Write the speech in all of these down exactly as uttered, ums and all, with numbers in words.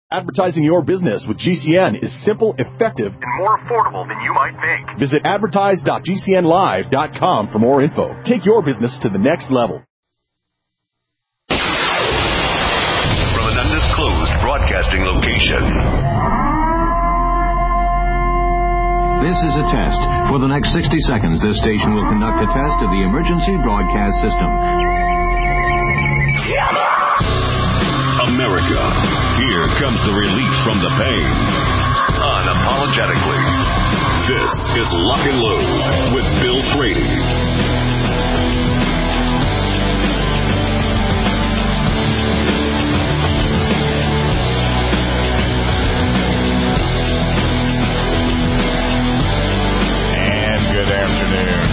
Advertising your business with G C N is simple, effective, and more affordable than you might think. Visit advertise dot g c n live dot com for more info. Take your business to the next level. From an undisclosed broadcasting location. This is a test. For the next sixty seconds, this station will conduct a test of the emergency broadcast system. America, here comes the relief from the pain. Unapologetically. This is Lock and Load with Bill Frady. Good afternoon.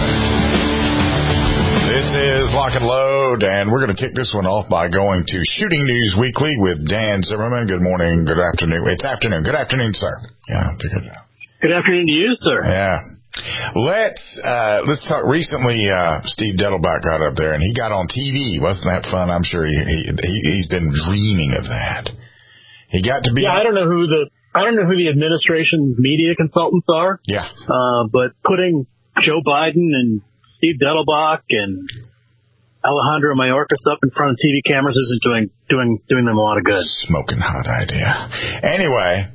This is Lock and Load, and we're going to kick this one off by going to Shooting News Weekly with Dan Zimmerman. Good morning, good afternoon. It's afternoon. Good afternoon, sir. Yeah, good. Good afternoon to you, sir. Yeah. Let's uh, let's talk. Recently, uh, Steve Dettelbach got up there, and he got on T V. Wasn't that fun? I'm sure he, he he's been dreaming of that. He got to be. Yeah, I don't know who the. I don't know who the administration's media consultants are. Yeah. Uh, but putting Joe Biden and Steve Dettelbach and Alejandro Mayorkas up in front of T V cameras isn't doing doing doing them a lot of good. Smoking hot idea. Anyway,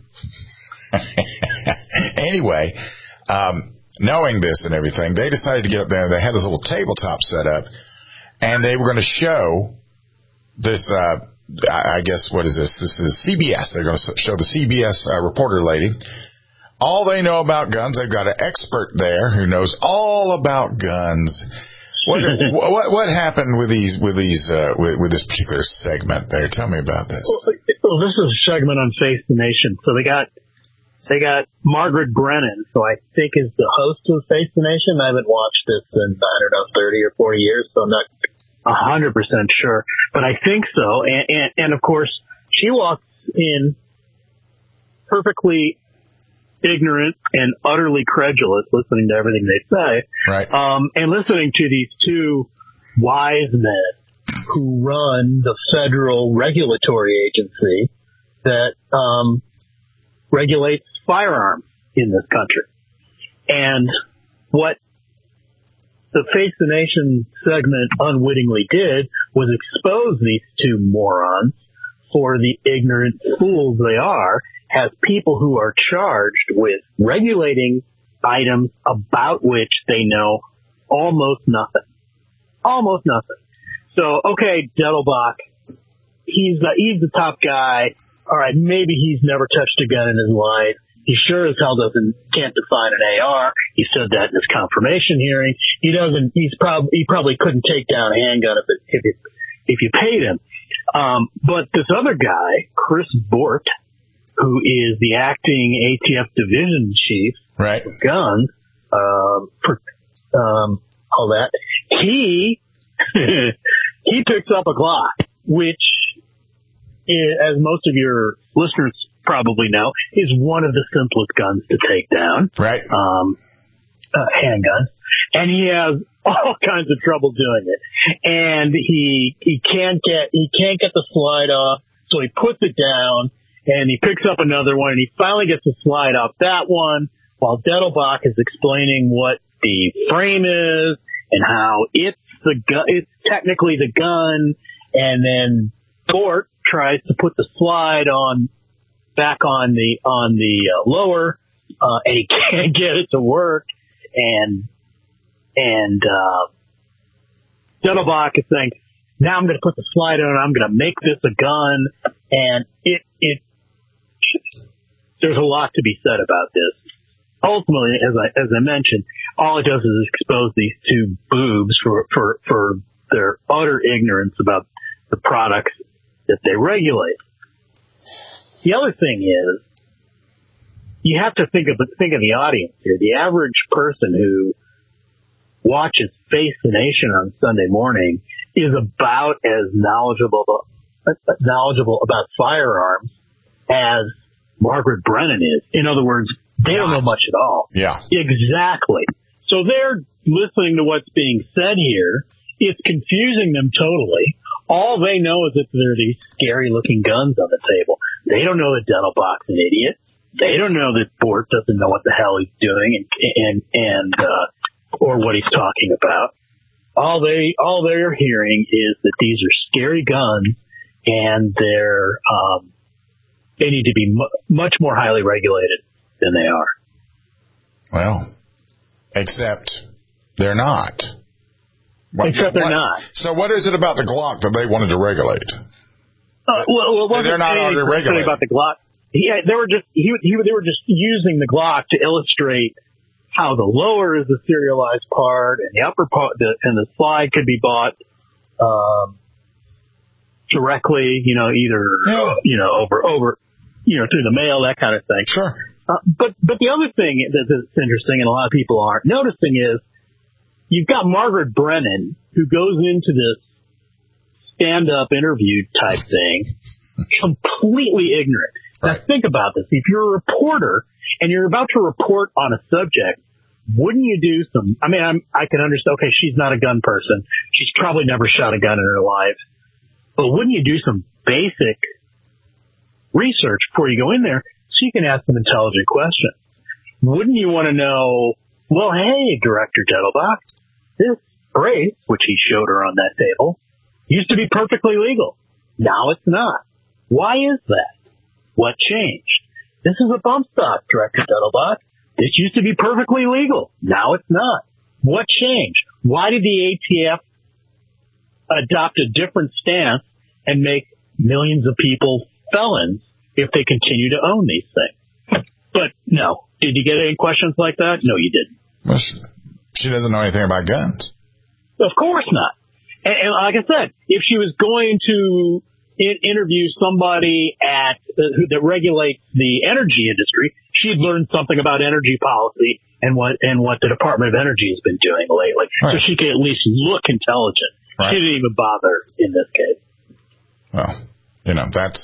anyway, um, knowing this and everything, they decided to get up there. They had this little tabletop set up, and they were going to show this. Uh, I guess, what is this? This is C B S. They're going to show the C B S uh, reporter lady all they know about guns. They've got an expert there who knows all about guns. What what what happened with these with these uh, with, with this particular segment there? Tell me about this. Well, well, this is a segment on Face the Nation. So they got they got Margaret Brennan, who I think is the host of Face the Nation. I haven't watched this in I don't know thirty or forty years, so I'm not A hundred percent sure, but I think so. And, and, and of course, she walks in perfectly ignorant and utterly credulous, listening to everything they say, right? Um, and listening to these two wise men who run the federal regulatory agency that um, regulates firearms in this country. And what the Face the Nation segment unwittingly did was expose these two morons for the ignorant fools they are as people who are charged with regulating items about which they know almost nothing. Almost nothing. So, okay, Dettelbach, he's the, he's the top guy. All right, maybe he's never touched a gun in his life. He sure as hell doesn't, can't define an A R. He said that in his confirmation hearing. He doesn't, he's probably, he probably couldn't take down a handgun if it, if it, if you paid him. Um, but this other guy, Chris Bort, who is the acting A T F division chief right. of guns, um, for, um, all that, he, he picks up a Glock, which is, as most of your listeners probably know, is one of the simplest guns to take down. Right. Um, uh, handguns. And he has all kinds of trouble doing it. And he, he can't get, he can't get the slide off. So he puts it down and he picks up another one and he finally gets the slide off that one while Dettelbach is explaining what the frame is and how it's the gun, it's technically the gun. And then Bort tries to put the slide on back on the on the uh, lower, uh, and he can't get it to work, and and uh, Dettelbach is saying, now I'm going to put the slide on, I'm going to make this a gun, and it it there's a lot to be said about this. Ultimately, as I as I mentioned, all it does is expose these two boobs for for for their utter ignorance about the products that they regulate. The other thing is, you have to think of think of the audience here. The average person who watches Face the Nation on Sunday morning is about as knowledgeable knowledgeable about firearms as Margaret Brennan is. In other words, they don't know much at all. Yeah, exactly. So they're listening to what's being said here. It's confusing them totally. All they know is that there are these scary-looking guns on the table. They don't know that Dettelbach's an idiot. They don't know that Bort doesn't know what the hell he's doing and and and uh, or what he's talking about. All they all they're hearing is that these are scary guns, and they're um, they need to be mu- much more highly regulated than they are. Well, except they're not. What, except they're what, not. So what is it about the Glock that they wanted to regulate? Uh, well, well, they're not already regulated about the Glock. Yeah, they were just he, he they were just using the Glock to illustrate how the lower is the serialized part, and the upper part, the, and the slide could be bought um, directly, you know, either yeah. you know over over, you know, through the mail, that kind of thing. Sure. Uh, but but the other thing that, that's interesting, and a lot of people aren't noticing, is you've got Margaret Brennan, who goes into this stand-up interview type thing completely ignorant. Right. Now think about this: if you're a reporter and you're about to report on a subject, wouldn't you do some, I mean, I'm, I can understand, okay, she's not a gun person. She's probably never shot a gun in her life. But wouldn't you do some basic research before you go in there so you can ask some intelligent questions? Wouldn't you want to know, well, hey, Director Dettelbach, this brace, which he showed her on that table, used to be perfectly legal. Now it's not. Why is that? What changed? This is a bump stock, Director Dettelbach. This used to be perfectly legal. Now it's not. What changed? Why did the A T F adopt a different stance and make millions of people felons if they continue to own these things? But no. Did you get any questions like that? No, you didn't. Well, she, she doesn't know anything about guns. Of course not. And, and like I said, if she was going to interview somebody at uh, who, that regulates the energy industry, she'd learn something about energy policy and what and what the Department of Energy has been doing lately, right. So she could at least look intelligent. Right. She didn't even bother in this case. Well, you know, that's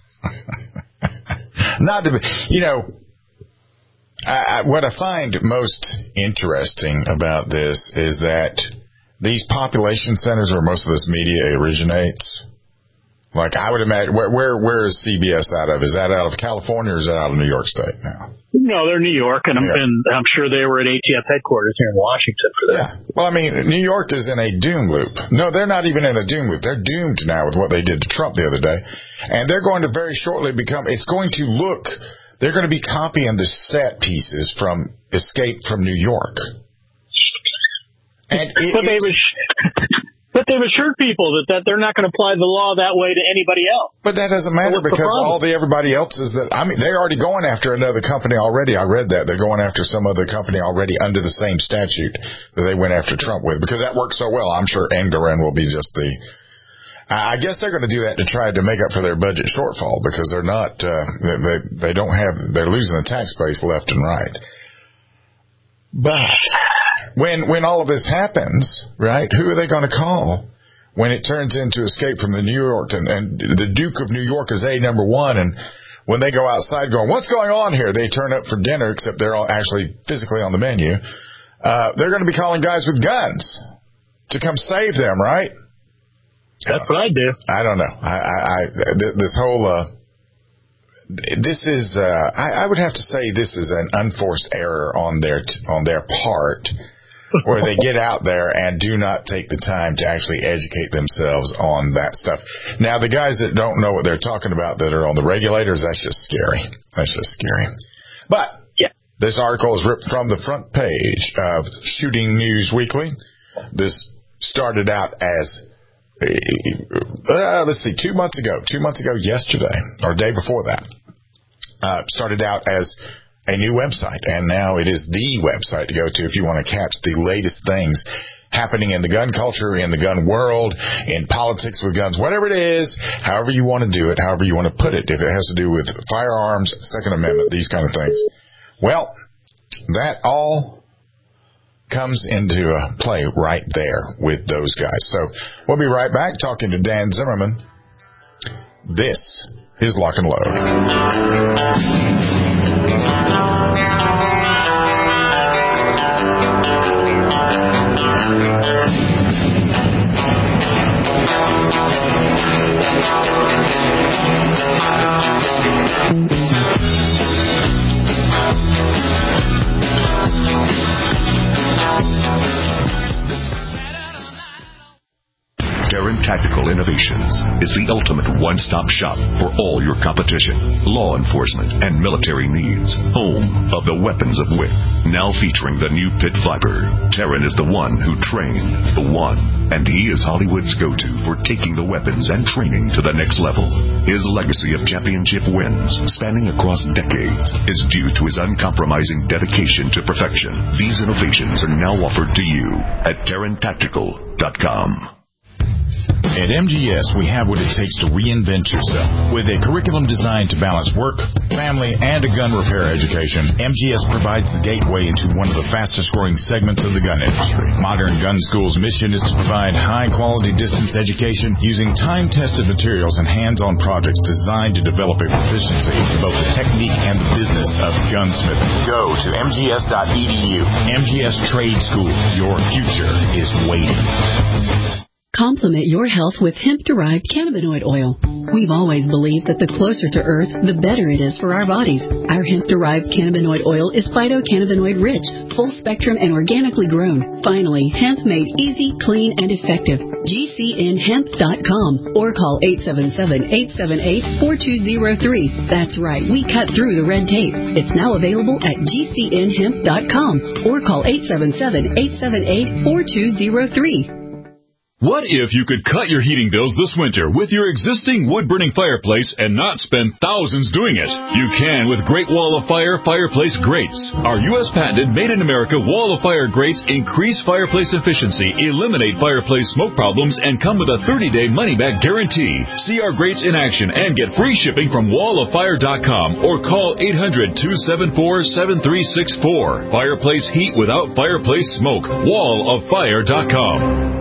not to be. You know, I, I, what I find most interesting about this is that these population centers where most of this media originates. Like, I would imagine, where, where where is C B S out of? Is that out of California or is that out of New York State now? No, they're New York, and I'm, yeah. and I'm sure they were at A T F headquarters here in Washington for that. Yeah. Well, I mean, New York is in a doom loop. No, they're not even in a doom loop. They're doomed now with what they did to Trump the other day. And they're going to very shortly become, it's going to look, they're going to be copying the set pieces from Escape from New York. And it, but they was... But they've assured people that, that they're not going to apply the law that way to anybody else. But that doesn't matter because all the everybody else is that, I mean, they're already going after another company already. I read that. They're going after some other company already under the same statute that they went after Trump with because that worked so well. I'm sure Engelin will be just the, I guess they're going to do that to try to make up for their budget shortfall because they're not, uh, they, they don't have, they're losing the tax base left and right. But when when all of this happens, right, who are they going to call when it turns into Escape from the New York and, and the Duke of New York is A number one and when they go outside going, what's going on here? They turn up for dinner, except they're all actually physically on the menu. Uh, they're going to be calling guys with guns to come save them, right? That's what I do. I don't know. I, I, I this whole, uh, this is, uh, I, I would have to say this is an unforced error on their, t- on their part, where they get out there and do not take the time to actually educate themselves on that stuff. Now, the guys that don't know what they're talking about that are on the regulators, that's just scary. That's just scary. But yeah. This article is ripped from the front page of Shooting News Weekly. This started out as, uh, let's see, two months ago, two months ago yesterday, or day before that, uh, started out as a new website, and now it is the website to go to if you want to catch the latest things happening in the gun culture, in the gun world, in politics with guns, whatever it is, however you want to do it, however you want to put it, if it has to do with firearms, Second Amendment, these kind of things. Well, that all comes into uh, play right there with those guys. So we'll be right back talking to Dan Zimmerman. This is Lock and Load. Tactical Innovations is the ultimate one-stop shop for all your competition, law enforcement, and military needs. Home of the weapons of wit. Now featuring the new Pit Viper. Terran is the one who trained the one, and he is Hollywood's go-to for taking the weapons and training to the next level. His legacy of championship wins, spanning across decades, is due to his uncompromising dedication to perfection. These innovations are now offered to you at Terran Tactical dot com. At M G S, we have what it takes to reinvent yourself. With a curriculum designed to balance work, family, and a gun repair education, M G S provides the gateway into one of the fastest-growing segments of the gun industry. Modern Gun School's mission is to provide high-quality distance education using time-tested materials and hands-on projects designed to develop a proficiency in both the technique and the business of gunsmithing. Go to M G S dot E D U. M G S Trade School. Your future is waiting. Complement your health with hemp-derived cannabinoid oil. We've always believed that the closer to Earth, the better it is for our bodies. Our hemp-derived cannabinoid oil is phytocannabinoid-rich, full-spectrum, and organically grown. Finally, hemp made easy, clean, and effective. G C N hemp dot com or call eight seven seven, eight seven eight, four two zero three. That's right, we cut through the red tape. It's now available at G C N hemp dot com or call eight seven seven, eight seven eight, four two zero three. What if you could cut your heating bills this winter with your existing wood-burning fireplace and not spend thousands doing it? You can with Great Wall of Fire Fireplace Grates. Our U S patented made-in-America Wall of Fire grates increase fireplace efficiency, eliminate fireplace smoke problems, and come with a thirty-day money-back guarantee. See our grates in action and get free shipping from wall of fire dot com or call eight hundred, two seven four, seven three six four. Fireplace heat without fireplace smoke. wall of fire dot com.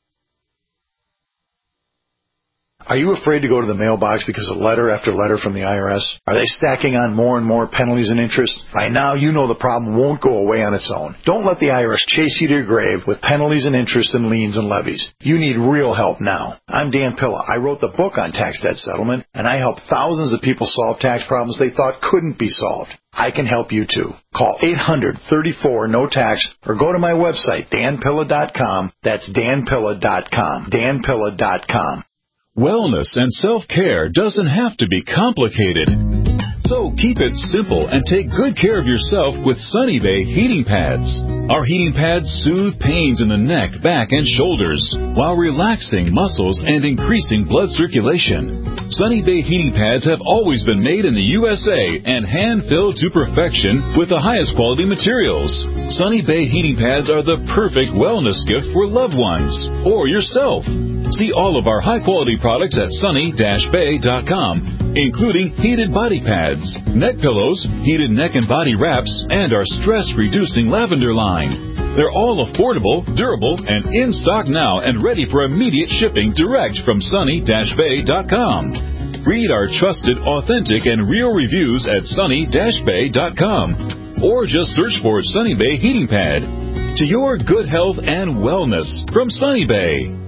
Are you afraid to go to the mailbox because of letter after letter from the I R S? Are they stacking on more and more penalties and interest? By now, you know the problem won't go away on its own. Don't let the I R S chase you to your grave with penalties and interest and liens and levies. You need real help now. I'm Dan Pilla. I wrote the book on tax debt settlement, and I help thousands of people solve tax problems they thought couldn't be solved. I can help you too. Call eight hundred, thirty-four, no tax or go to my website, Dan Pilla dot com. That's Dan Pilla dot com. Dan Pilla dot com. Wellness and self-care doesn't have to be complicated. So keep it simple and take good care of yourself with Sunny Bay heating pads. Our heating pads soothe pains in the neck, back, and shoulders while relaxing muscles and increasing blood circulation. Sunny Bay heating pads have always been made in the U S A and hand-filled to perfection with the highest quality materials. Sunny Bay heating pads are the perfect wellness gift for loved ones or yourself. See all of our high-quality products at sunny dash bay dot com, including heated body pads, neck pillows, heated neck and body wraps, and our stress-reducing lavender line. They're all affordable, durable, and in stock now and ready for immediate shipping direct from sunny dash bay dot com. Read our trusted, authentic, and real reviews at sunny dash bay dot com or just search for Sunny Bay Heating Pad. To your good health and wellness from Sunny Bay.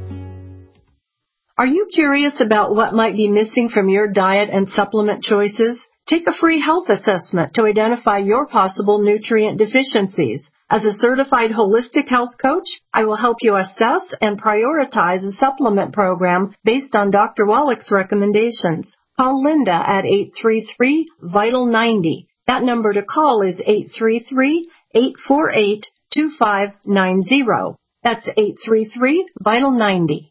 Are you curious about what might be missing from your diet and supplement choices? Take a free health assessment to identify your possible nutrient deficiencies. As a certified holistic health coach, I will help you assess and prioritize a supplement program based on Doctor Wallach's recommendations. Call Linda at eight three three, vital ninety. That number to call is eight three three, eight four eight, two five nine zero. That's eight three three, vital ninety.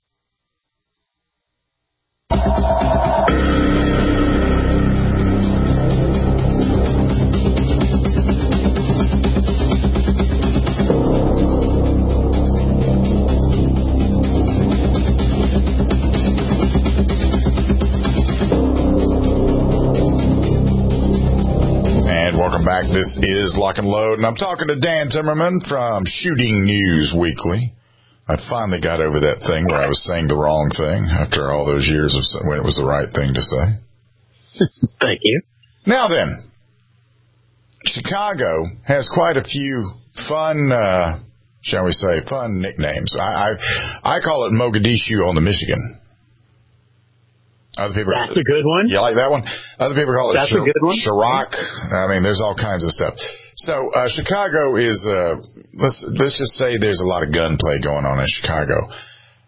Welcome back. This is Lock and Load, and I'm talking to Dan Timmerman from Shooting News Weekly. I finally got over that thing where I was saying the wrong thing after all those years of when it was the right thing to say. Thank you. Now then, Chicago has quite a few fun, uh, shall we say, fun nicknames. I, I I call it Mogadishu on the Michigan. Other people, That's a good one. You like that one? Other people call it That's Sh- a good one. Chirac. I mean, there's all kinds of stuff. So uh, Chicago is, uh, let's let's just say there's a lot of gunplay going on in Chicago.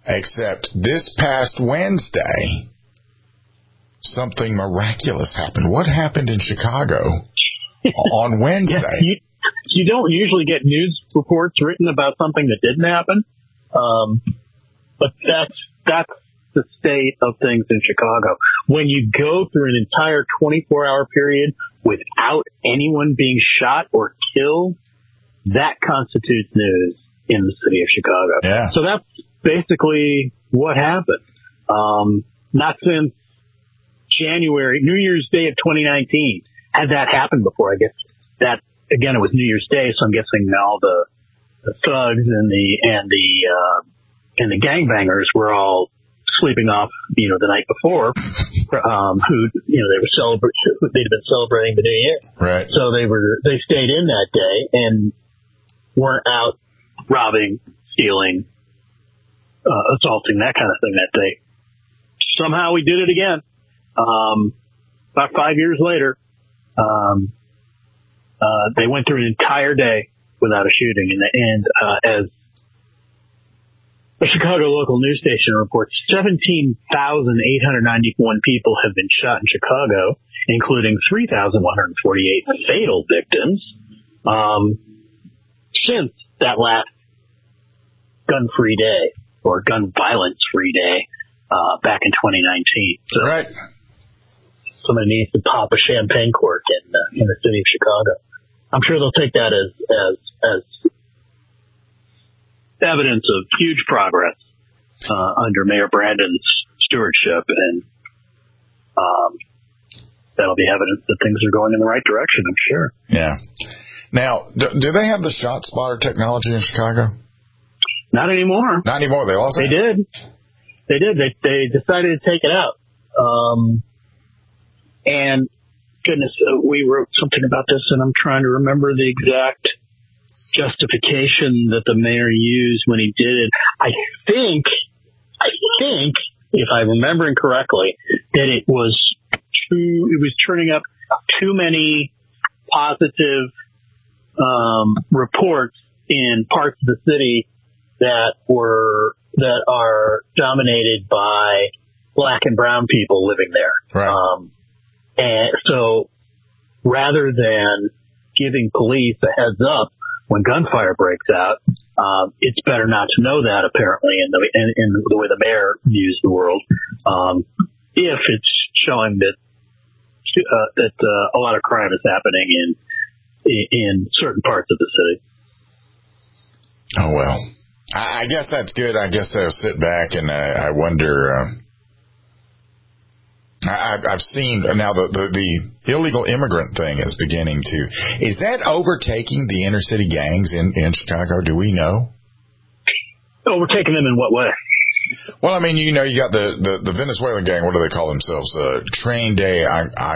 Except this past Wednesday, something miraculous happened. What happened in Chicago on Wednesday? Yeah, you, you don't usually get news reports written about something that didn't happen, um, but that's that's the state of things in Chicago. When you go through an entire twenty-four hour period without anyone being shot or killed, that constitutes news in the city of Chicago. Yeah. So that's basically what happened. Um, not since January, New Year's Day of twenty nineteen. Had that happened before? I guess that, again, it was New Year's Day, so I'm guessing all the, the thugs and the, and the, uh, and the gangbangers were all sleeping off, you know, the night before, um, who, you know, they were celebrating, they'd been celebrating the New Year. Right. So they were, they stayed in that day and weren't out robbing, stealing, uh, assaulting, that kind of thing that day. Somehow we did it again. Um, about five years later, um, uh, they went through an entire day without a shooting. And, and, uh, as a Chicago local news station reports, seventeen thousand eight hundred ninety-one people have been shot in Chicago, including three thousand one hundred forty-eight fatal victims, um, since that last gun-free day or gun violence-free day, uh, back in twenty nineteen. So, right. Somebody needs to pop a champagne cork in uh, in the city of Chicago. I'm sure they'll take that as as as evidence of huge progress uh, under Mayor Brandon's stewardship, and um, that'll be evidence that things are going in the right direction, I'm sure. Yeah. Now, do, do they have the shot spotter technology in Chicago? Not anymore. Not anymore. They lost They it? did. They did. They they decided to take it out. Um, and goodness, uh, we wrote something about this, and I'm trying to remember the exact justification that the mayor used when he did it. I think, I think, if I'm remembering correctly, that it was too, it was turning up too many positive um, reports in parts of the city that were that are dominated by black and brown people living there. Right. Um, and so rather than giving police a heads up when gunfire breaks out, um, it's better not to know that, apparently, in the, in, in the way the mayor views the world, um, if it's showing that uh, that uh, a lot of crime is happening in in certain parts of the city. Oh, well. I, I guess that's good. I guess they'll sit back and I, I wonder... Uh, I, I've seen now the, the the illegal immigrant thing is beginning to. Is that overtaking the inner city gangs in, in Chicago? Do we know? Overtaking them in what way? Well, I mean, you know, you got the, the, the Venezuelan gang. What do they call themselves? Uh, train day. I, I,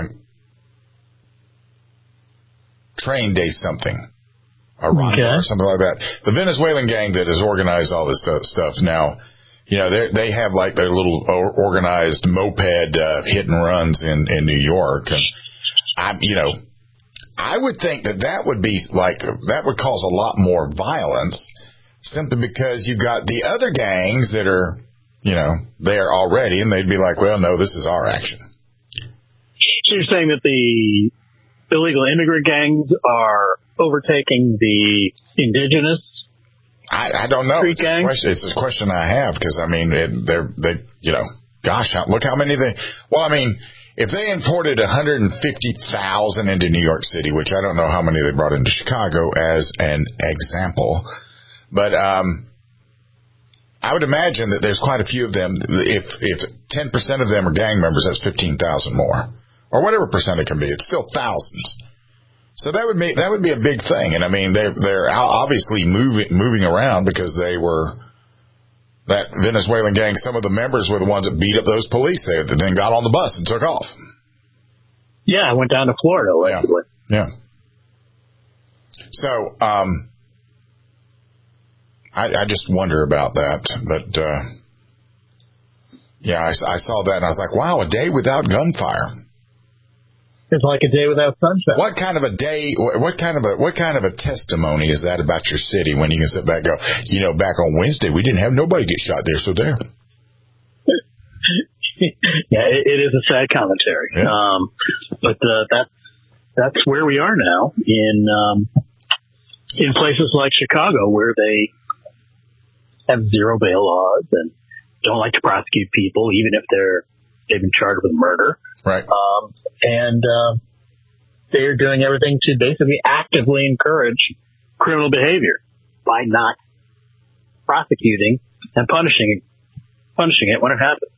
train day something. Aranda, okay. Or something like that. The Venezuelan gang that has organized all this stuff now. You know, they have like their little organized moped uh, hit and runs in, in New York. And I, you know, I would think that that would be like, that would cause a lot more violence simply because you've got the other gangs that are, you know, there already, and they'd be like, well, no, this is our action. So you're saying that the illegal immigrant gangs are overtaking the indigenous? I, I don't know. It's a, question, it's a question I have because, I mean, it, they're, they, you know, gosh, look how many they, well, I mean, if they imported one hundred fifty thousand into New York City, which I don't know how many they brought into Chicago as an example, but um, I would imagine that there's quite a few of them. If if ten percent of them are gang members, that's fifteen thousand more. Or whatever percent it can be. It's still thousands. So that would be that would be a big thing, and I mean they're they're obviously moving moving around because they were that Venezuelan gang. Some of the members were the ones that beat up those police there, that then got on the bus and took off. Yeah, I went down to Florida. Allegedly. Yeah. yeah. So um, I, I just wonder about that, but uh, yeah, I, I saw that and I was like, wow, a day without gunfire. It's like a day without sunshine. What kind of a day? What kind of a what kind of a testimony is that about your city when you can sit back and go, you know, back on Wednesday we didn't have nobody get shot there, so there. Yeah, it, it is a sad commentary. Yeah. Um, but uh, that's that's where we are now in um, in places like Chicago, where they have zero bail laws and don't like to prosecute people, even if they're they've been charged with murder. Right. Um, and uh, they're doing everything to basically actively encourage criminal behavior by not prosecuting and punishing punishing it when it happens.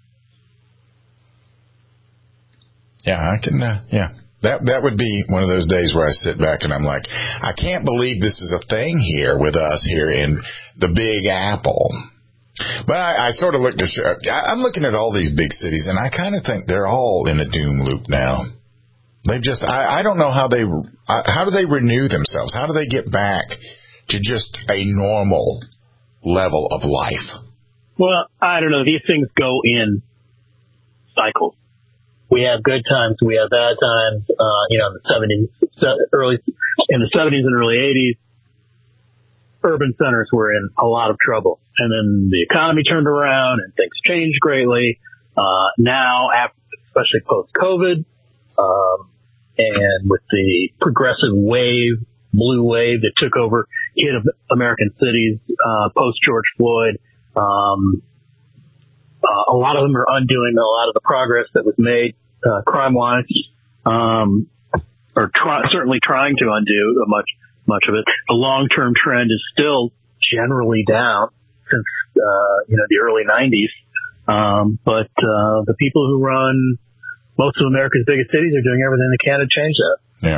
Yeah, I can. Uh, yeah, that that would be one of those days where I sit back and I'm like, I can't believe this is a thing here with us here in the Big Apple. But I, I sort of looked at, I'm looking at all these big cities, and I kind of think they're all in a doom loop now. They've just, I, I don't know how they, how do they renew themselves? How do they get back to just a normal level of life? Well, I don't know. These things go in cycles. We have good times, we have bad times. Uh, you know, in the seventies, early in the seventies and early eighties. Urban centers were in a lot of trouble. And then the economy turned around and things changed greatly. Uh, now, after, especially post-COVID, um, and with the progressive wave, blue wave that took over, hit American cities, uh, post-George Floyd, um, uh, a lot of them are undoing a lot of the progress that was made, uh, crime-wise, um, or try, certainly trying to undo much much of it. The long-term trend is still generally down since, uh, you know, the early nineties. Um, but, uh, the people who run most of America's biggest cities are doing everything they can to change that.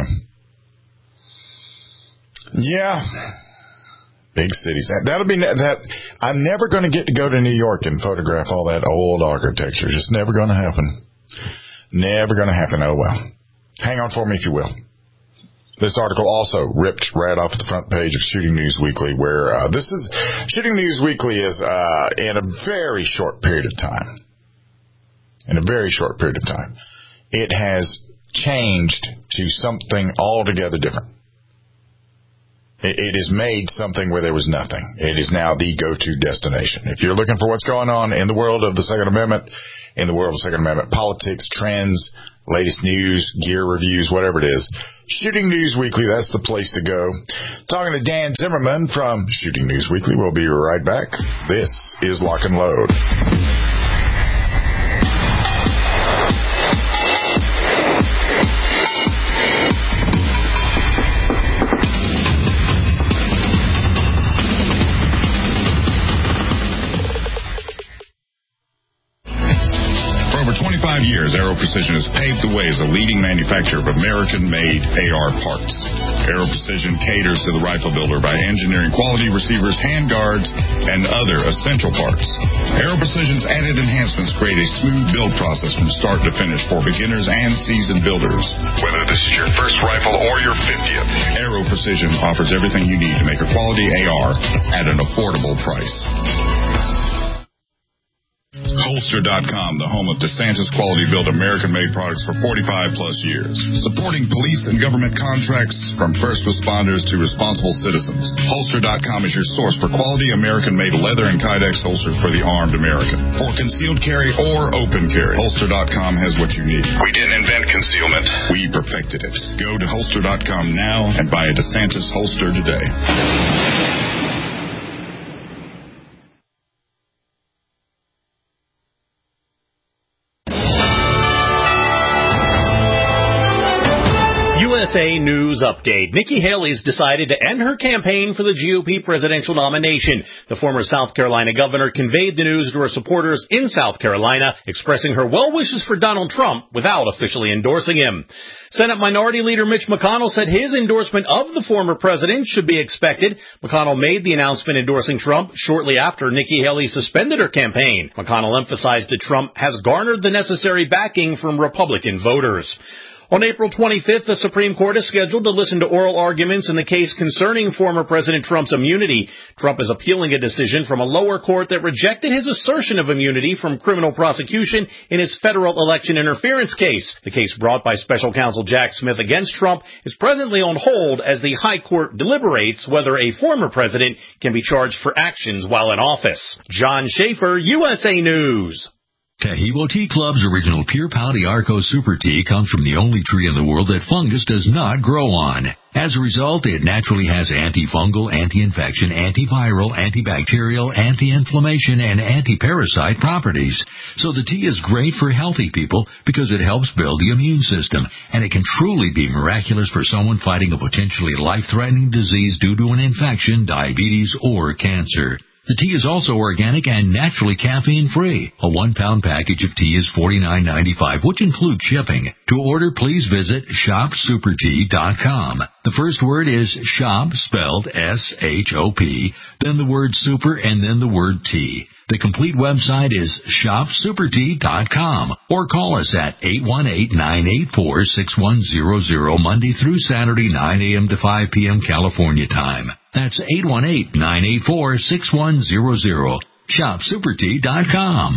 Yeah. Yeah. Big cities. That, that'll be, that, I'm never going to get to go to New York and photograph all that old architecture. Just never going to happen. Never going to happen. Oh, well. Hang on for me if you will. This article also ripped right off the front page of Shooting News Weekly, where uh, this is Shooting News Weekly is uh, in a very short period of time. In a very short period of time, it has changed to something altogether different. It, it has made something where there was nothing. It is now the go-to destination. If you're looking for what's going on in the world of the Second Amendment, in the world of Second Amendment politics, trends, latest news, gear reviews, whatever it is, Shooting News Weekly, that's the place to go. Talking to Dan Zimmerman from Shooting News Weekly. We'll be right back. This is Lock and Load. twenty-five years, Aero Precision has paved the way as a leading manufacturer of American-made A R parts. Aero Precision caters to the rifle builder by engineering quality receivers, handguards, and other essential parts. Aero Precision's added enhancements create a smooth build process from start to finish for beginners and seasoned builders. Whether this is your first rifle or your fiftieth, Aero Precision offers everything you need to make a quality A R at an affordable price. Holster dot com, the home of DeSantis quality built American-made products for forty-five plus years. Supporting police and government contracts from first responders to responsible citizens. Holster dot com is your source for quality American-made leather and Kydex holsters for the armed American. For concealed carry or open carry, Holster dot com has what you need. We didn't invent concealment. We perfected it. Go to Holster dot com now and buy a DeSantis holster today. U S A News Update. Nikki Haley's decided to end her campaign for the G O P presidential nomination. The former South Carolina governor conveyed the news to her supporters in South Carolina, expressing her well wishes for Donald Trump without officially endorsing him. Senate Minority Leader Mitch McConnell said his endorsement of the former president should be expected. McConnell made the announcement endorsing Trump shortly after Nikki Haley suspended her campaign. McConnell emphasized that Trump has garnered the necessary backing from Republican voters. On April twenty-fifth, the Supreme Court is scheduled to listen to oral arguments in the case concerning former President Trump's immunity. Trump is appealing a decision from a lower court that rejected his assertion of immunity from criminal prosecution in his federal election interference case. The case brought by special counsel Jack Smith against Trump is presently on hold as the high court deliberates whether a former president can be charged for actions while in office. John Schaefer, U S A News. Tahibo Tea Club's original Pure Pau D'Arco Super Tea comes from the only tree in the world that fungus does not grow on. As a result, it naturally has antifungal, anti-infection, antiviral, antibacterial, anti-inflammation, and anti-parasite properties. So the tea is great for healthy people because it helps build the immune system, and it can truly be miraculous for someone fighting a potentially life-threatening disease due to an infection, diabetes, or cancer. The tea is also organic and naturally caffeine-free. A one-pound package of tea is forty-nine ninety-five, which includes shipping. To order, please visit shop super tea dot com. The first word is shop, spelled S H O P, then the word super, and then the word tea. The complete website is shop super tea dot com, or call us at eight one eight, nine eight four, six one zero zero Monday through Saturday, nine a.m. to five p.m. California time. That's eight one eight, nine eight four, six one zero zero. shop super tea dot com.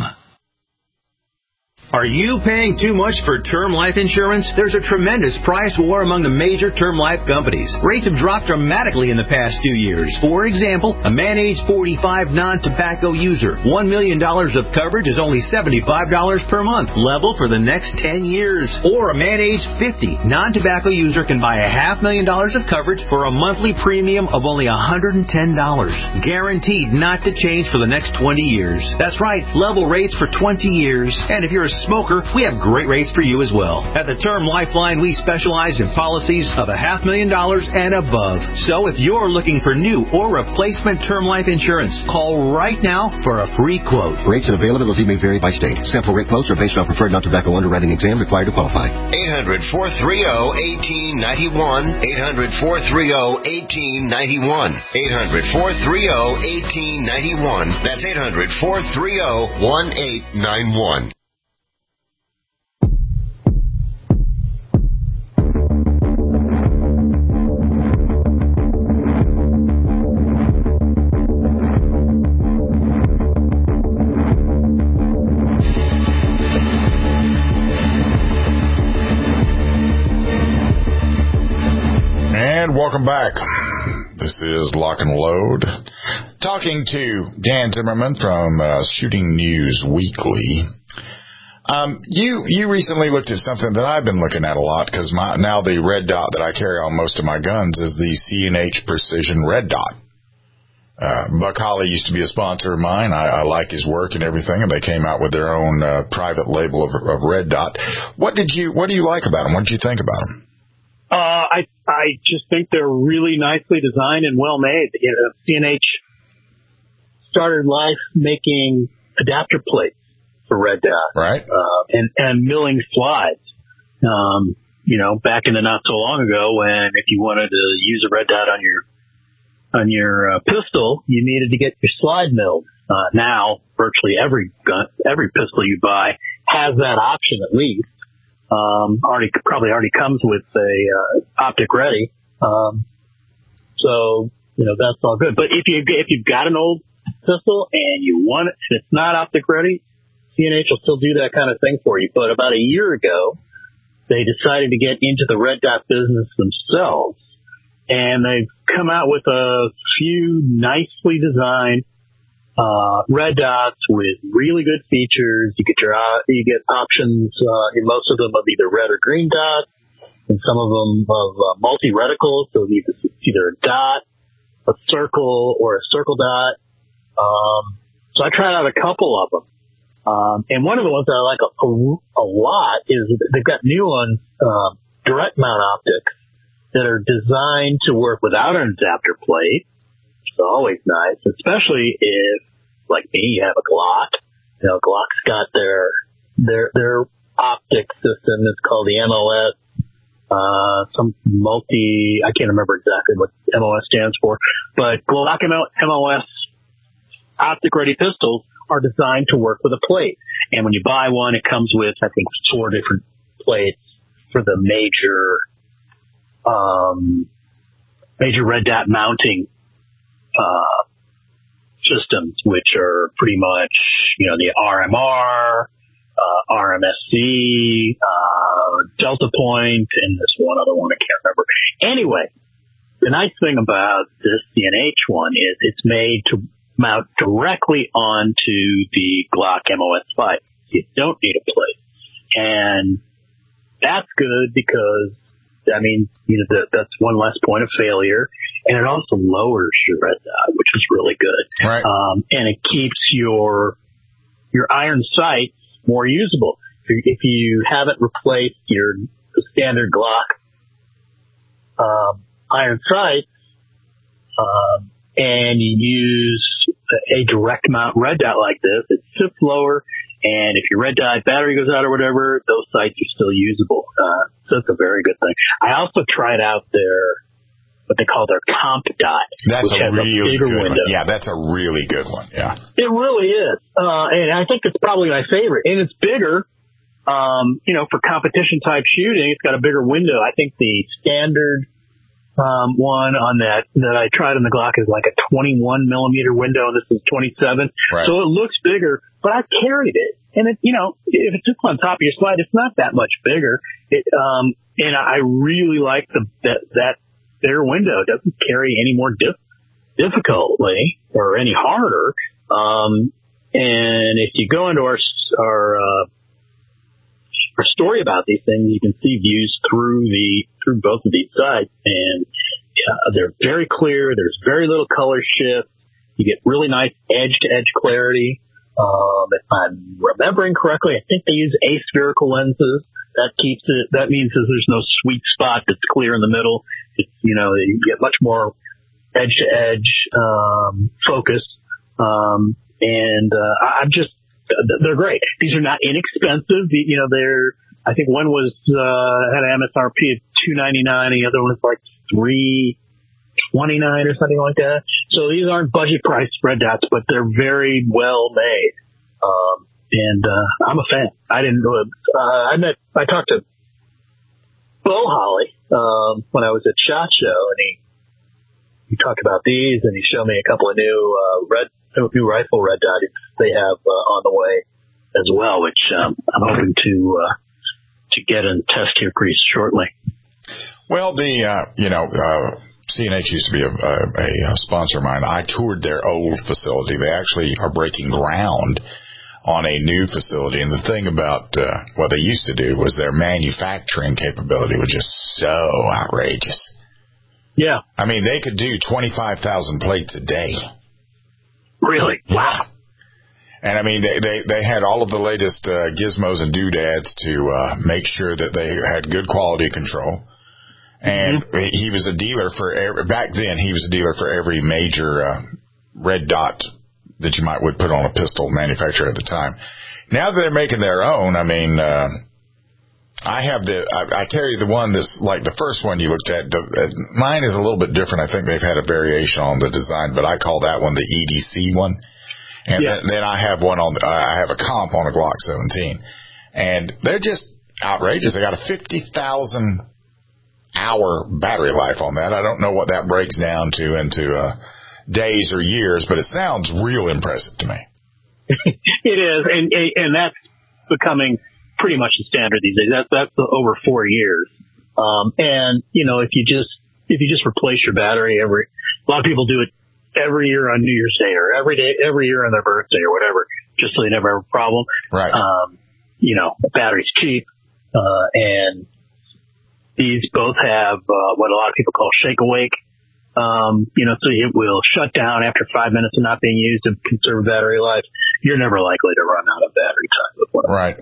Are you paying too much for term life insurance? There's a tremendous price war among the major term life companies. Rates have dropped dramatically in the past few years. For example, a man age forty-five non-tobacco user, one million dollars of coverage is only seventy-five dollars per month, level for the next ten years. Or a man age fifty non-tobacco user can buy a half million dollars of coverage for a monthly premium of only one hundred ten dollars. Guaranteed not to change for the next twenty years. That's right, level rates for twenty years. And if you're a smoker, we have great rates for you as well. At the Term Lifeline, we specialize in policies of a half million dollars and above. So if you're looking for new or replacement term life insurance, call right now for a free quote. Rates and availability may vary by state. Sample rate quotes are based on preferred non-tobacco underwriting exam required to qualify. eight hundred, four three zero, one eight nine one. eight hundred, four three zero, one eight nine one. eight hundred, four three zero, one eight nine one. That's eight hundred, four three zero, one eight nine one. Welcome back. This is Lock and Load. Talking to Dan Zimmerman from uh, Shooting News Weekly. Um, you you recently looked at something that I've been looking at a lot because my now the red dot that I carry on most of my guns is the C and H Precision Red Dot. Uh, Buck Holly used to be a sponsor of mine. I, I like his work and everything, and they came out with their own uh, private label of, of Red Dot. What did you What do you like about them? What did you think about them? Uh, I I just think they're really nicely designed and well made. You know, C and H started life making adapter plates for Red Dot, right? Uh, and and milling slides. Um, you know, back in the not so long ago, when if you wanted to use a Red Dot on your on your uh, pistol, you needed to get your slide milled. Uh, now, virtually every gun, every pistol you buy has that option at least. Um, already probably already comes with a uh, optic ready, um, so you know that's all good. But if you if you've got an old pistol and you want it, and it's not optic ready, C and H will still do that kind of thing for you. But about a year ago, they decided to get into the Red Dot business themselves, and they've come out with a few nicely designed Uh, red dots with really good features. You get your, uh, you get options, uh, in most of them of either red or green dots, and some of them of uh, multi-reticles, so either, either a dot, a circle, or a circle dot. Um, so I tried out a couple of them. Um, and one of the ones that I like a, a, a lot is they've got new ones, uh, direct mount optics that are designed to work without an adapter plate. It's always nice, especially if, like me, you have a Glock. You know, Glock's got their their their optic system. It's called the M O S. Uh, some multi. I can't remember exactly what M O S stands for, but Glock M O S optic ready pistols are designed to work with a plate. And when you buy one, it comes with I think four different plates for the major, um, major red dot mounting, uh, systems, which are pretty much, you know, the R M R, uh, R M S C, uh, Delta Point, and this one other one I can't remember. Anyway, the nice thing about this C N H one is it's made to mount directly onto the Glock M O S five. You don't need a plate. And that's good because, I mean, you know, that, that's one less point of failure. And it also lowers your red dot, which is really good. Right. Um, and it keeps your, your iron sights more usable. If you haven't replaced your standard Glock, um, iron sights, um, and you use a direct mount red dot like this, it sits lower. And if your red dot battery goes out or whatever, those sights are still usable. Uh, so it's a very good thing. I also tried out their, what they call their comp dot. That's which a has really a bigger good window. one. Yeah, that's a really good one. Yeah. It really is. Uh, and I think it's probably my favorite. And it's bigger, um, you know, for competition type shooting. It's got a bigger window. I think the standard, um, one on that, that I tried on the Glock is like a twenty-one millimeter window, and this is twenty-seven. Right. So it looks bigger, but I carried it. And it, you know, if it's just on top of your slide, it's not that much bigger. It, um, and I really like the, that, that bigger window. It doesn't carry any more dif- difficultly or any harder. Um, and if you go into our, our, uh, our story about these things, you can see views through the, through both of these sides, and uh, they're very clear. There's very little color shift. You get really nice edge to edge clarity. Um, if I'm remembering correctly, I think they use aspherical lenses. That keeps it, that means that there's no sweet spot that's clear in the middle. It's, you know, you get much more edge to edge, um, focus. Um, and, uh, I'm just, they're great. These are not inexpensive. You know, they're, I think one was, uh, had an M S R P of two ninety-nine, and the other one was like three twenty-nine or something like that. So these aren't budget price red dots, but they're very well made. Um, and, uh, I'm a fan. I didn't know it. Uh, I met, I talked to Bo Holly, um, when I was at SHOT Show, and he, he talked about these, and he showed me a couple of new, uh, red, new rifle red dots they have, uh, on the way as well, which, um, I'm hoping to, uh, to get and test here pretty shortly. Well, the, uh, you know, uh, C N H used to be a, a, a sponsor of mine. I toured their old facility. They actually are breaking ground on a new facility. And the thing about uh, what they used to do was their manufacturing capability was just so outrageous. Yeah. I mean, they could do twenty-five thousand plates a day. Really? Wow. And I mean, they, they, they had all of the latest uh, gizmos and doodads to uh, make sure that they had good quality control. And mm-hmm. he was a dealer for every, back then he was a dealer for every major uh, red dot that you might would put on a pistol manufacturer at the time. Now that they're making their own, I mean, uh, I have the I, I carry the one that's like the first one you looked at. The, uh, mine is a little bit different. I think they've had a variation on the design, but I call that one the E D C one. And yeah. then, then I have one on the, uh, I have a comp on a Glock seventeen, and they're just outrageous. They got a fifty thousand hour battery life on that. I don't know what that breaks down to into uh, days or years, but it sounds real impressive to me. It is, and and that's becoming pretty much the standard these days. That's that's over four years. Um, and you know, if you just if you just replace your battery every, a lot of people do it every year on New Year's Day or every day, every year on their birthday or whatever, just so they never have a problem. Right. Um, you know, battery's cheap, uh, and these both have uh, what a lot of people call shake awake. Um, you know, so it will shut down after five minutes of not being used to conserve battery life. You're never likely to run out of battery time with one of them. Right.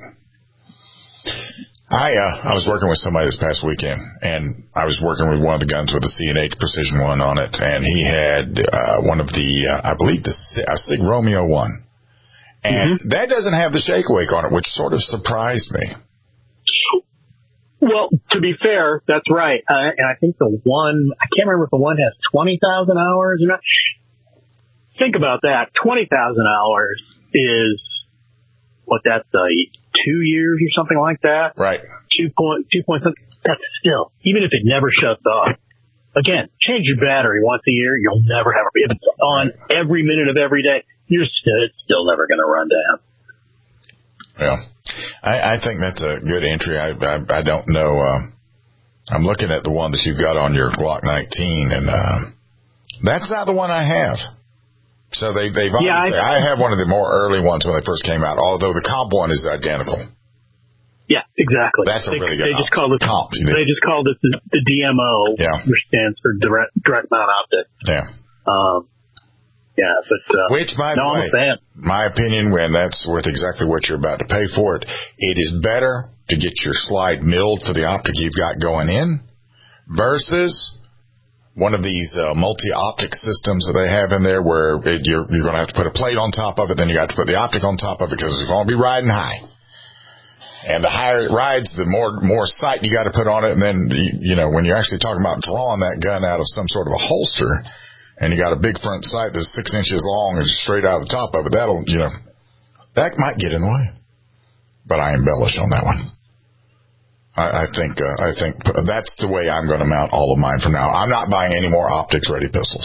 I uh, I was working with somebody this past weekend, and I was working with one of the guns with the C N H Precision one on it, and he had uh, one of the, uh, I believe, the a Sig Romeo one. And mm-hmm. that doesn't have the shake awake on it, which sort of surprised me. Well, to be fair, that's right. Uh, and I think the one, I can't remember if the one has twenty thousand hours or not. Think about that. twenty thousand hours is, what, that's uh, two years or something like that? Right. two point, two point something. That's still, even if it never shuts off. Again, change your battery once a year. You'll never have, if it's on every minute of every day, you're still, it's still never going to run down. Yeah. I, I think that's a good entry. I, I, I don't know. Uh, I'm looking at the one that you've got on your Glock nineteen, and uh, that's not the one I have. So they, they've yeah, obviously, I, I have one of the more early ones when they first came out, although the comp one is identical. Yeah, exactly. That's a they, really good they just called it comp. They just called it the, the D M O, yeah. which stands for direct, direct mount optic. Yeah. Um, yeah, but, uh, which, by the no, way, my opinion, when that's worth exactly what you're about to pay for it, it is better to get your slide milled for the optic you've got going in versus one of these uh, multi-optic systems that they have in there where it, you're, you're going to have to put a plate on top of it, then you got to put the optic on top of it because it's going to be riding high. And the higher it rides, the more more sight you got to put on it. And then, you, you know, when you're actually talking about drawing that gun out of some sort of a holster, and you got a big front sight that's six inches long and straight out of the top of it, that'll, you know, that might get in the way. But I embellish on that one. I, I think uh, I think that's the way I'm going to mount all of mine from now. I'm not buying any more optics-ready pistols.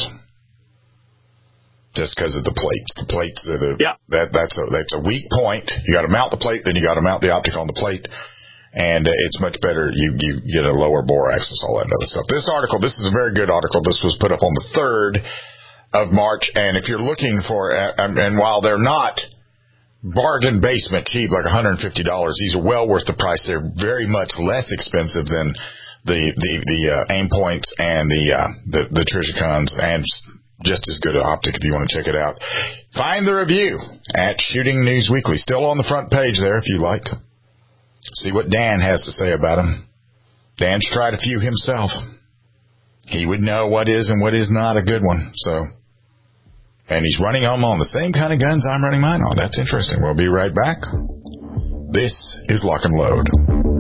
Just because of the plates. The plates are the, yeah. that, that's a, that's a weak point. You got to mount the plate, then you got to mount the optic on the plate. And uh, it's much better. You, you get a lower bore axis, all that other stuff. This article, this is a very good article. This was put up on the third of March. And if you're looking for, uh, and while they're not bargain basement cheap, like one hundred fifty dollars, these are well worth the price. They're very much less expensive than the, the, the, uh, aim points and the, uh, the, the Trijicons, and just as good an optic if you want to check it out. Find the review at Shooting News Weekly. Still on the front page there if you like. See what Dan has to say about them. Dan's tried a few himself. He would know what is and what is not a good one. So, and he's running them on the same kind of guns I'm running mine on. That's interesting. We'll be right back. This is Lock and Load.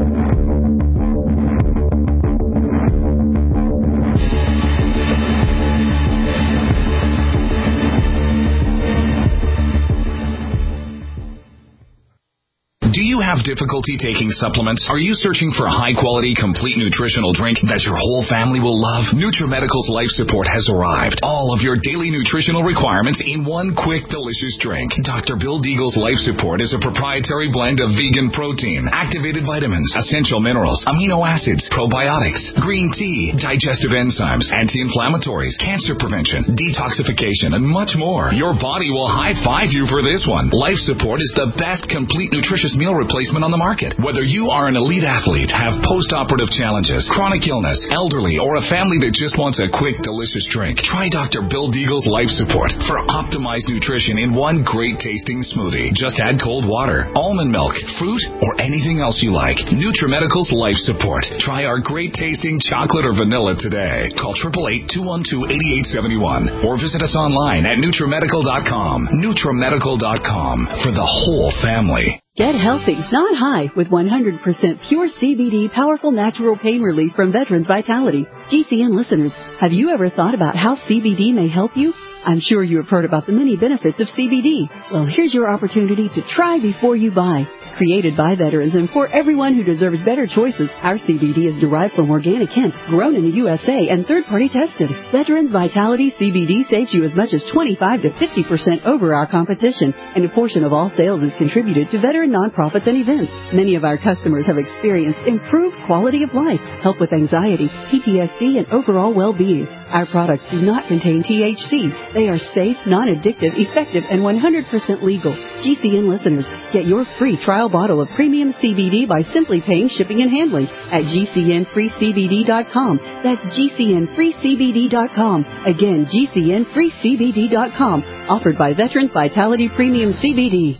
Do you have difficulty taking supplements? Are you searching for a high-quality, complete nutritional drink that your whole family will love? NutriMedical's Life Support has arrived. All of your daily nutritional requirements in one quick, delicious drink. Doctor Bill Deagle's Life Support is a proprietary blend of vegan protein, activated vitamins, essential minerals, amino acids, probiotics, green tea, digestive enzymes, anti-inflammatories, cancer prevention, detoxification, and much more. Your body will high-five you for this one. Life Support is the best complete nutritious meal replacement on the market. Whether you are an elite athlete, have post-operative challenges, chronic illness, elderly, or a family that just wants a quick, delicious drink, try Doctor Bill Deagle's Life Support for optimized nutrition in one great-tasting smoothie. Just add cold water, almond milk, fruit, or anything else you like. NutriMedical's Life Support. Try our great-tasting chocolate or vanilla today. Call eight eight eight, two one two, eight eight seven one or visit us online at NutriMedical dot com. NutriMedical dot com for the whole family. Get healthy, not high, with one hundred percent pure C B D powerful natural pain relief from Veterans Vitality. G C N listeners, have you ever thought about how C B D may help you? I'm sure you have heard about the many benefits of C B D. Well, here's your opportunity to try before you buy. Created by veterans and for everyone who deserves better choices, our C B D is derived from organic hemp, grown in the U S A, and third-party tested. Veterans Vitality C B D saves you as much as twenty-five to fifty percent over our competition, and a portion of all sales is contributed to veteran nonprofits and events. Many of our customers have experienced improved quality of life, help with anxiety, P T S D, and overall well-being. Our products do not contain T H C. They are safe, non-addictive, effective, and one hundred percent legal. G C N listeners, get your free trial bottle of premium C B D by simply paying shipping and handling at G C N free C B D dot com. That's G C N free C B D dot com. Again, G C N free C B D dot com. Offered by Veterans Vitality Premium C B D.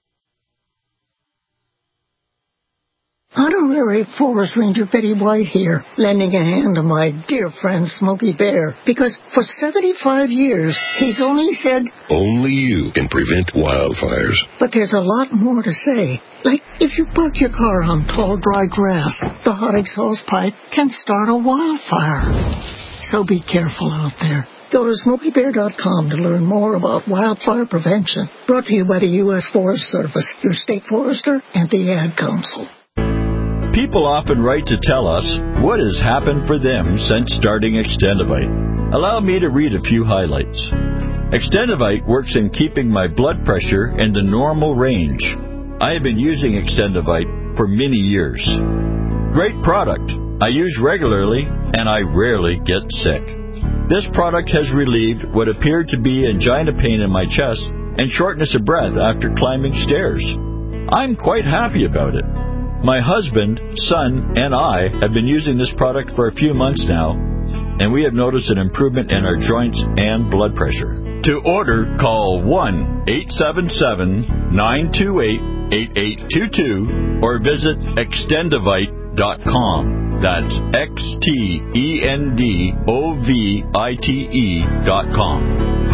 Honorary Forest Ranger Betty White here, lending a hand to my dear friend Smokey Bear, because for seventy-five years, he's only said, only you can prevent wildfires. But there's a lot more to say. Like, if you park your car on tall, dry grass, the hot exhaust pipe can start a wildfire. So be careful out there. Go to Smokey Bear dot com to learn more about wildfire prevention. Brought to you by the U S Forest Service, your state forester, and the Ad Council. People often write to tell us what has happened for them since starting Extendivite. Allow me to read a few highlights. Extendivite works in keeping my blood pressure in the normal range. I have been using Extendivite for many years. Great product. I use regularly, and I rarely get sick. This product has relieved what appeared to be angina pain in my chest and shortness of breath after climbing stairs. I'm quite happy about it. My husband, son, and I have been using this product for a few months now, and we have noticed an improvement in our joints and blood pressure. To order, call one eight seven seven, nine two eight, eight eight two two or visit extendivite dot com. That's X T E N D O V I T E dot com.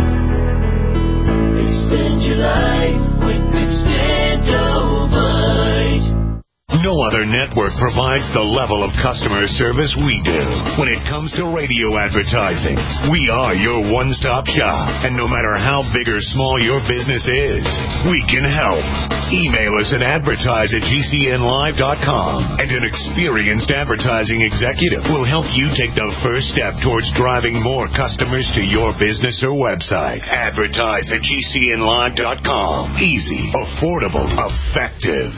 Extend your life with Extendivite. No other network provides the level of customer service we do. When it comes to radio advertising, we are your one-stop shop. And no matter how big or small your business is, we can help. Email us at advertise at G C N live dot com, and an experienced advertising executive will help you take the first step towards driving more customers to your business or website. Advertise at G C N live dot com. Easy, affordable, effective.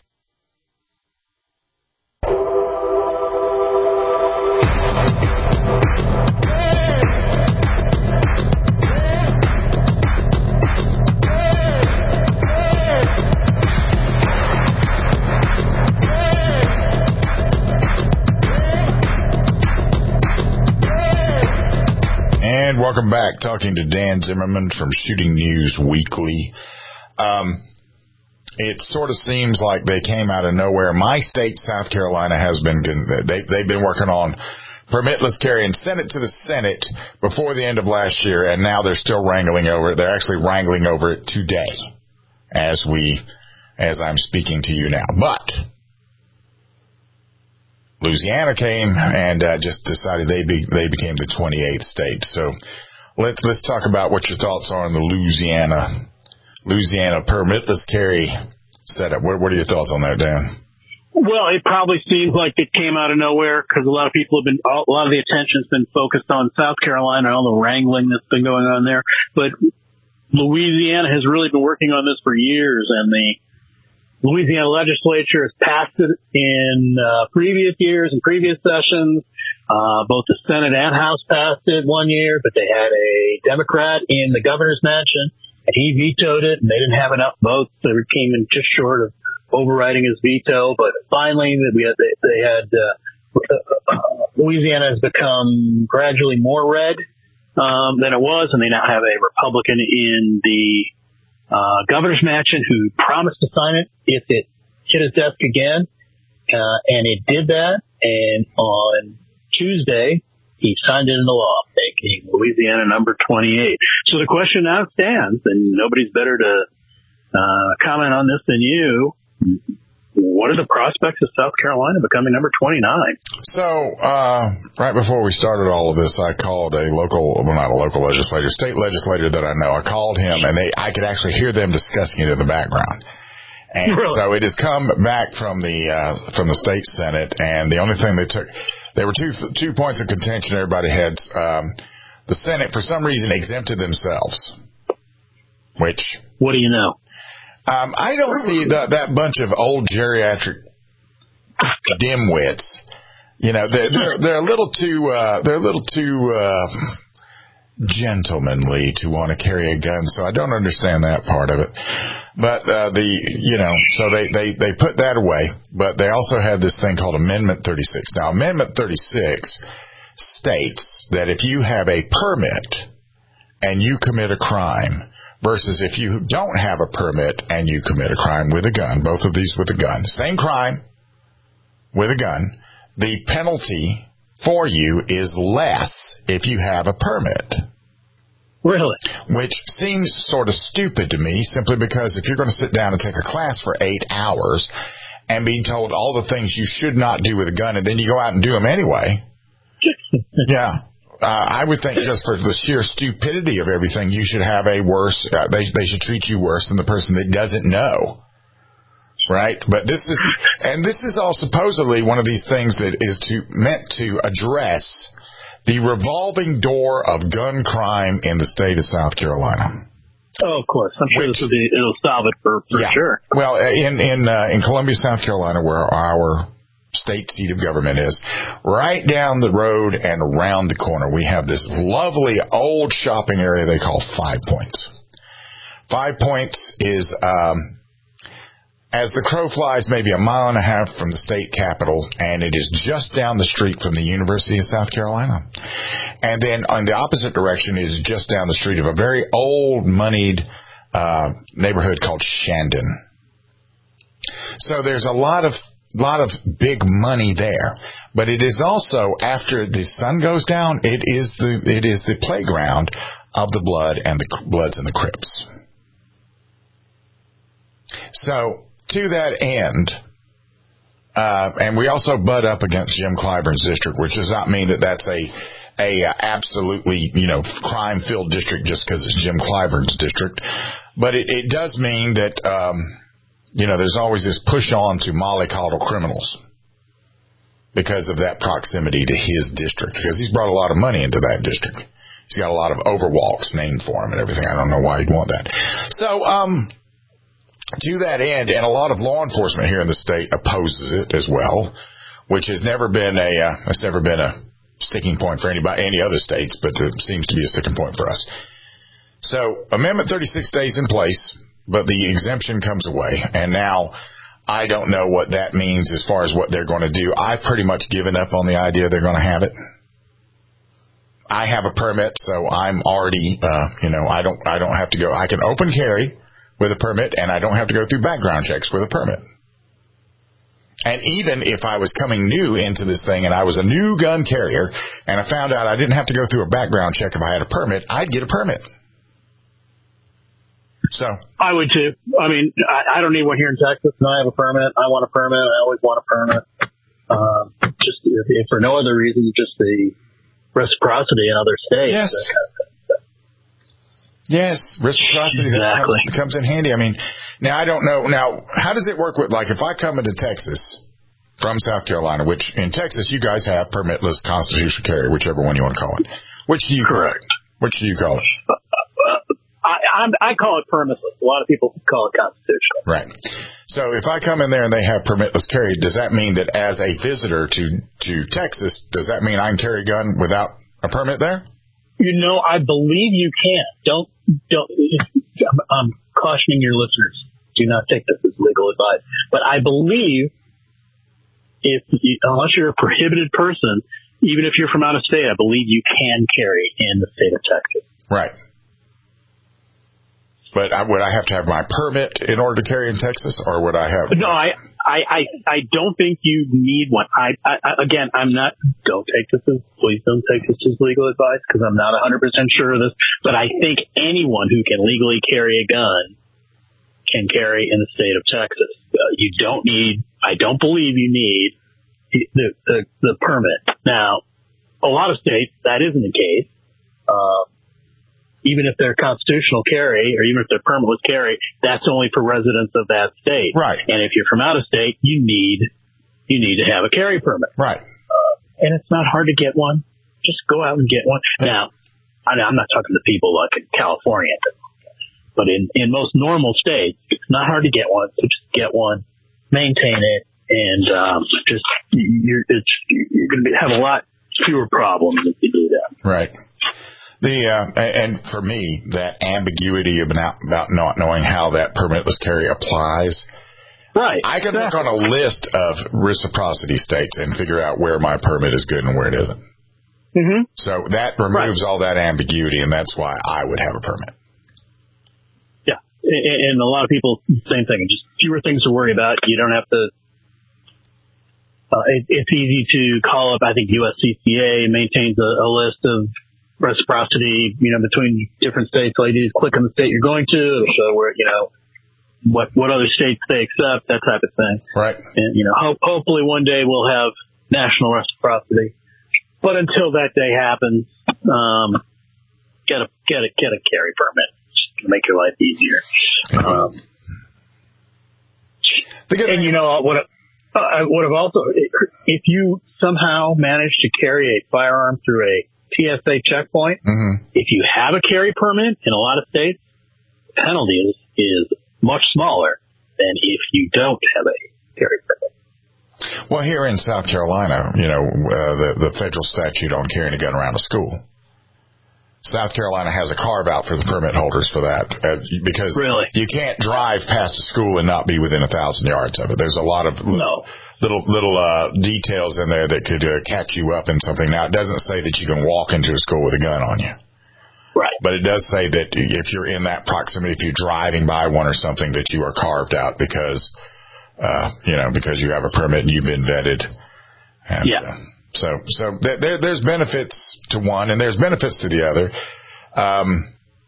And welcome back, talking to Dan Zimmerman from Shooting News Weekly. Um, it sort of seems like they came out of nowhere. My state, South Carolina, has been, they, they've been working on permitless carry and sent it to the Senate before the end of last year, and now they're still wrangling over it. They're actually wrangling over it today as we, as I'm speaking to you now. But Louisiana came and uh, just decided they be, they became the twenty-eighth state. So let, let's talk about what your thoughts are on the Louisiana Louisiana permitless carry setup. What, what are your thoughts on that, Dan? Well, it probably seems like it came out of nowhere because a lot of people have been, a lot of the attention's been focused on South Carolina and all the wrangling that's been going on there. But Louisiana has really been working on this for years, and the Louisiana legislature has passed it in uh, previous years and previous sessions. Uh, both the Senate and House passed it one year, but they had a Democrat in the governor's mansion, and he vetoed it, and they didn't have enough votes. They came in just short of overriding his veto. But finally, we had, they, they had uh, Louisiana has become gradually more red um, than it was, and they now have a Republican in the Uh, governor's mansion who promised to sign it if it hit his desk again. Uh, and it did that. And on Tuesday, he signed it into law, making Louisiana number twenty-eight. So the question now stands, and nobody's better to, uh, comment on this than you. What are the prospects of South Carolina becoming number twenty-nine? So, uh, right before we started all of this, I called a local, well, not a local legislator, state legislator that I know. I called him, and they, I could actually hear them discussing it in the background. And really? So it has come back from the, uh, from the state Senate, and the only thing they took, there were two, two points of contention everybody had. Um, the Senate, for some reason, exempted themselves, which. What do you know? Um, I don't see the, that bunch of old geriatric dimwits. You know, they're, they're, they're a little too, uh, they're a little too, uh, gentlemanly to want to carry a gun. So I don't understand that part of it. But, uh, the, you know, so they, they, they put that away, but they also had this thing called Amendment thirty-six. Now, Amendment thirty-six states that if you have a permit and you commit a crime, versus if you don't have a permit and you commit a crime with a gun, both of these with a gun, same crime with a gun, the penalty for you is less if you have a permit. Really? Which seems sort of stupid to me, simply because if you're going to sit down and take a class for eight hours and be told all the things you should not do with a gun, and then you go out and do them anyway. Yeah. Uh, I would think just for the sheer stupidity of everything, you should have a worse, uh, they, they should treat you worse than the person that doesn't know. Right, but this is, and this is all supposedly one of these things that is to meant to address the revolving door of gun crime in the state of South Carolina. Oh, of course. I'm sure Which, this will be, it'll solve it for, for yeah. sure. Well, in in uh, in Columbia, South Carolina, where our state seat of government is, right down the road and around the corner, we have this lovely old shopping area they call Five Points. Five Points is, um, as the crow flies, maybe a mile and a half from the state capitol, and it is just down the street from the University of South Carolina. And then on the opposite direction is just down the street of a very old, moneyed uh, neighborhood called Shandon. So there's a lot of lot of big money there, but it is also, after the sun goes down, it is the it is the playground of the blood and the Bloods and the Crips. So to that end, uh, and we also butt up against Jim Clyburn's district, which does not mean that that's a a uh, absolutely, you know, crime-filled district just because it's Jim Clyburn's district, but it, it does mean that. Um, You know, there's always this push on to mollycoddle criminals because of that proximity to his district, because he's brought a lot of money into that district. He's got a lot of overwalks named for him and everything. I don't know why he'd want that. So, um, to that end, and a lot of law enforcement here in the state opposes it as well, which has never been a, uh, it's never been a sticking point for anybody, any other states, but it seems to be a sticking point for us. So, Amendment thirty-six stays in place, but the exemption comes away, and now I don't know what that means as far as what they're going to do. I've pretty much given up on the idea they're going to have it. I have a permit, so I'm already, uh, you know, I don't, I don't have to go. I can open carry with a permit, and I don't have to go through background checks with a permit. And even if I was coming new into this thing and I was a new gun carrier, and I found out I didn't have to go through a background check if I had a permit, I'd get a permit. So I would too. I mean, I, I don't need one here in Texas, and I have a permit. I want a permit. I always want a permit. Um, just if, if for no other reason, just the reciprocity in other states. Yes. That kind of thing. Yes, reciprocity exactly. that comes, comes in handy. I mean, now I don't know. Now, how does it work with, like, if I come into Texas from South Carolina, which in Texas you guys have permitless constitutional carry, whichever one you want to call it. Which do you correct? Which do you call it? I, I'm, I call it permitless. A lot of people call it constitutional. Right. So if I come in there and they have permitless carry, does that mean that as a visitor to, to Texas, does that mean I can carry a gun without a permit there? You know, I believe you can. Don't, don't, I'm cautioning your listeners. Do not take this as legal advice. But I believe if, you, unless you're a prohibited person, even if you're from out of state, I believe you can carry in the state of Texas. Right. But I, would I have to have my permit in order to carry in Texas, or would I have? No, I, I, I, I don't think you need one. I, I, again, I'm not. Don't take this as please don't take this as legal advice because I'm not one hundred percent sure of this. But I think anyone who can legally carry a gun can carry in the state of Texas. Uh, you don't need. I don't believe you need the the, the permit. Now, a lot of states that isn't the case. Uh, Even if they're constitutional carry, or even if they're permitless carry, that's only for residents of that state. Right. And if you're from out of state, you need you need to have a carry permit. Right. Uh, and it's not hard to get one. Just go out and get one. Yeah. Now, I, I'm not talking to people like in California, but in in most normal states, it's not hard to get one. So just get one, maintain it, and um, just you're it's, you're going to have a lot fewer problems if you do that. Right. The uh, and for me, that ambiguity about, about not knowing how that permitless carry applies. Right. I can exactly. look on a list of reciprocity states and figure out where my permit is good and where it isn't. Mm-hmm. So that removes right. all that ambiguity, and that's why I would have a permit. Yeah, and a lot of people, same thing. Just fewer things to worry about. You don't have to. Uh, it, it's easy to call up. I think U S C C A maintains a, a list of reciprocity, you know, between different states. All you do is click on the state you're going to, it'll show where, you know, what what other states they accept, that type of thing. Right. And, you know, ho- hopefully one day we'll have national reciprocity. But until that day happens, um, get a get a get a carry permit. Just to make your life easier. Um, And you know what? Uh, I would have also, if you somehow manage to carry a firearm through a T S A checkpoint, mm-hmm. if you have a carry permit in a lot of states, the penalty is, is much smaller than if you don't have a carry permit. Well, here in South Carolina, you know, uh, the, the federal statute on carrying a gun around a school. South Carolina has a carve-out for the permit holders for that, uh, because really? you can't drive past a school and not be within a thousand yards of it. There's a lot of little, no. little, little uh, details in there that could uh, catch you up in something. Now, it doesn't say that you can walk into a school with a gun on you. Right. But it does say that if you're in that proximity, if you're driving by one or something, that you are carved out because, uh, you know, because you have a permit and you've been vetted. And, yeah. Uh, So, so there, there's benefits to one and there's benefits to the other. Um,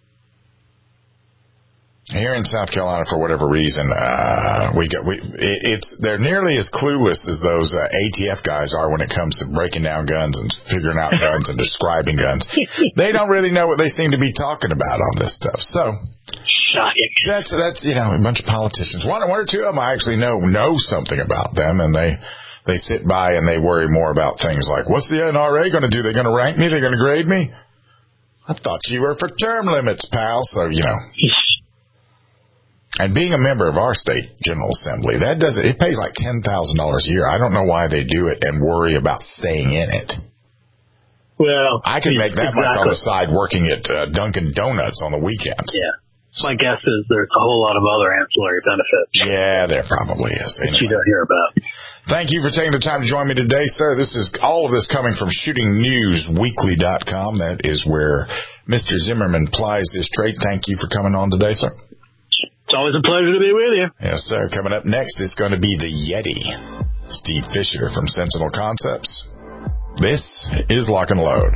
here in South Carolina, for whatever reason, uh, we got, we, it, it's, they're nearly as clueless as those uh, A T F guys are when it comes to breaking down guns and figuring out guns and describing guns. They don't really know what they seem to be talking about on this stuff. So, shocking. That's, that's, you know, a bunch of politicians. One, one or two of them I actually know, know something about them, and they, They sit by and they worry more about things like, what's the N R A going to do? They're going to rank me? They're going to grade me? I thought you were for term limits, pal. So, you know. And being a member of our state General Assembly, that does it. It pays like ten thousand dollars a year. I don't know why they do it and worry about staying in it. Well, I could make that exactly. much on the side working at uh, Dunkin' Donuts on the weekends. Yeah. My guess is there's a whole lot of other ancillary benefits. Yeah, there probably is. Anyway. That you don't hear about. Thank you for taking the time to join me today, sir. This is all of this coming from shooting news weekly dot com. That is where Mister Zimmerman plies his trade. Thank you for coming on today, sir. It's always a pleasure to be with you. Yes, sir. Coming up next is going to be the Yeti. Steve Fisher from Sentinel Concepts. This is Lock and Load.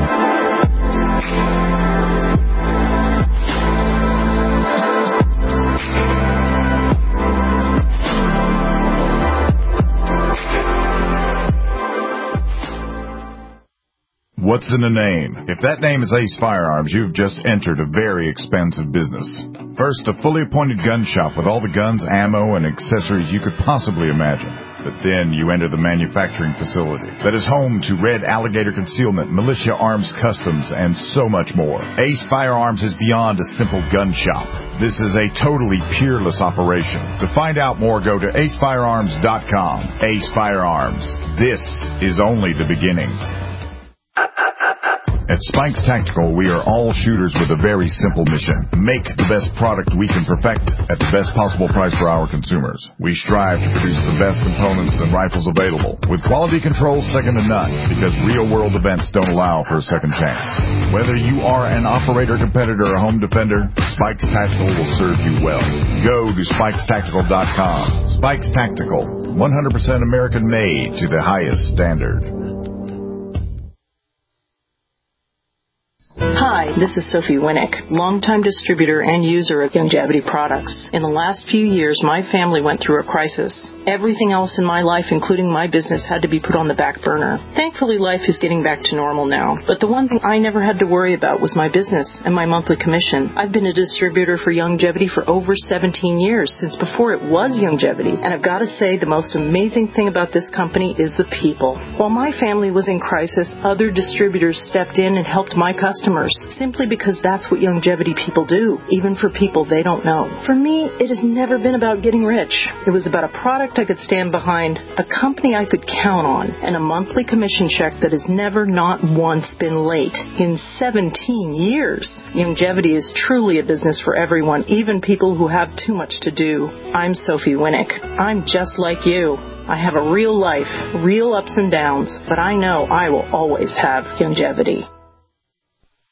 What's in a name? If that name is Ace Firearms, you've just entered a very expensive business. First, a fully appointed gun shop with all the guns, ammo, and accessories you could possibly imagine. But then you enter the manufacturing facility that is home to Red Alligator Concealment, Militia Arms Customs, and so much more. Ace Firearms is beyond a simple gun shop. This is a totally peerless operation. To find out more, go to ace firearms dot com. Ace Firearms. This is only the beginning. At Spikes Tactical, we are all shooters with a very simple mission. Make the best product we can perfect at the best possible price for our consumers. We strive to produce the best components and rifles available, with quality control second to none, because real-world events don't allow for a second chance. Whether you are an operator, competitor, or home defender, Spikes Tactical will serve you well. Go to spikes tactical dot com. Spikes Tactical, one hundred percent American-made to the highest standard. Hi, this is Sophie Winnick, longtime distributor and user of Youngevity products. In the last few years, my family went through a crisis. Everything else in my life, including my business, had to be put on the back burner. Thankfully, life is getting back to normal now. But the one thing I never had to worry about was my business and my monthly commission. I've been a distributor for Youngevity for over seventeen years, since before it was Youngevity. And I've got to say, the most amazing thing about this company is the people. While my family was in crisis, other distributors stepped in and helped my customers, simply because that's what Youngevity people do, even for people they don't know. For me, it has never been about getting rich. It was about a product I could stand behind, a company I could count on, and a monthly commission check that has never, not once, been late in seventeen years. Youngevity is truly a business for everyone, even people who have too much to do. I'm Sophie Winnick. I'm just like you. I have a real life, real ups and downs, but I know I will always have Youngevity.